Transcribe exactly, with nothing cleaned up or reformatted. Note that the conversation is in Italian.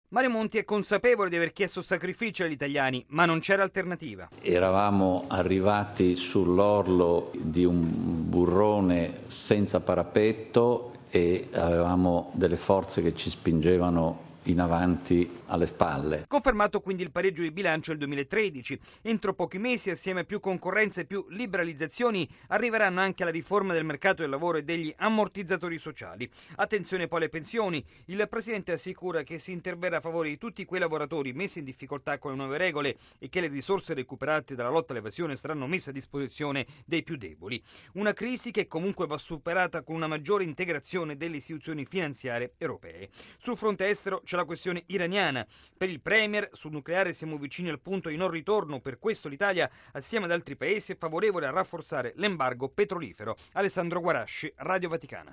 Mario Monti è consapevole di aver chiesto sacrifici agli italiani, ma non c'era alternativa. Eravamo arrivati sull'orlo di un burrone senza parapetto e avevamo delle forze che ci spingevano in avanti alle spalle. Confermato quindi il pareggio di bilancio del duemilatredici. Entro pochi mesi, assieme a più concorrenza e più liberalizzazioni, arriveranno anche la riforma del mercato del lavoro e degli ammortizzatori sociali. Attenzione poi alle pensioni. Il Presidente assicura che si interverrà a favore di tutti quei lavoratori messi in difficoltà con le nuove regole e che le risorse recuperate dalla lotta all'evasione saranno messe a disposizione dei più deboli. Una crisi che comunque va superata con una maggiore integrazione delle istituzioni finanziarie europee. Sul fronte estero c'è la questione iraniana. Per il Premier, sul nucleare siamo vicini al punto di non ritorno, per questo l'Italia, assieme ad altri paesi, è favorevole a rafforzare l'embargo petrolifero. Alessandro Guarasci, Radio Vaticana.